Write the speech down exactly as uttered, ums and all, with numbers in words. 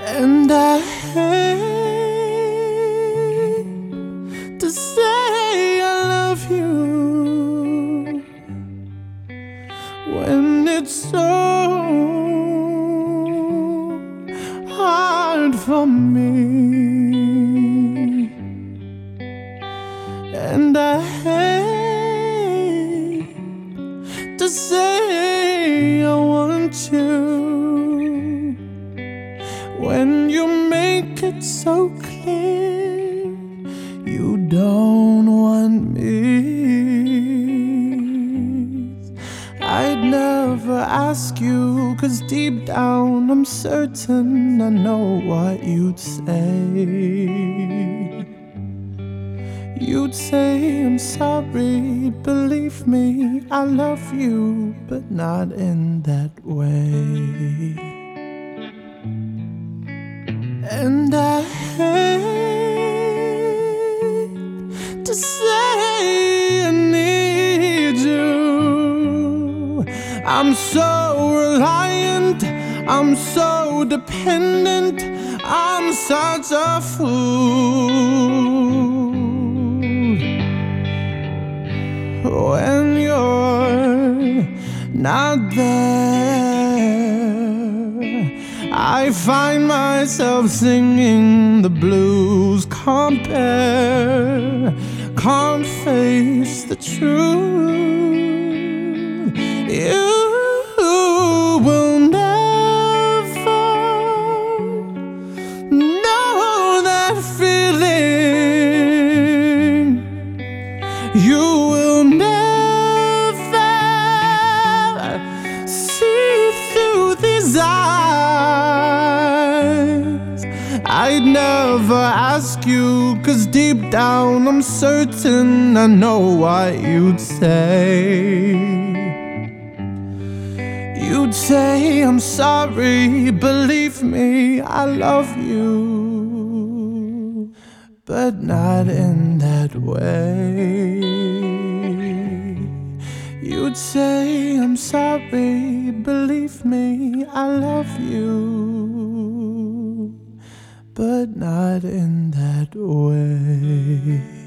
And I hate to say I love you when it's so hard for me. And I hate to say I want you when you make it so clear you don't want me. I'd never ask you, 'cause deep down I'm certain I know what you'd say. You'd say I'm sorry, believe me, I love you, but not in that way. And I hate to say I need you. I'm so reliant, I'm so dependent, I'm such a fool. When you're not there, I find myself singing the blues. Can't bear, can't face the truth. You will never know that feeling. You will never see through these eyes. I'd never ask you, 'cause deep down I'm certain I know what you'd say. You'd say I'm sorry, believe me, I love you, but not in that way. You'd say I'm sorry, believe me, I love you, but not in that way.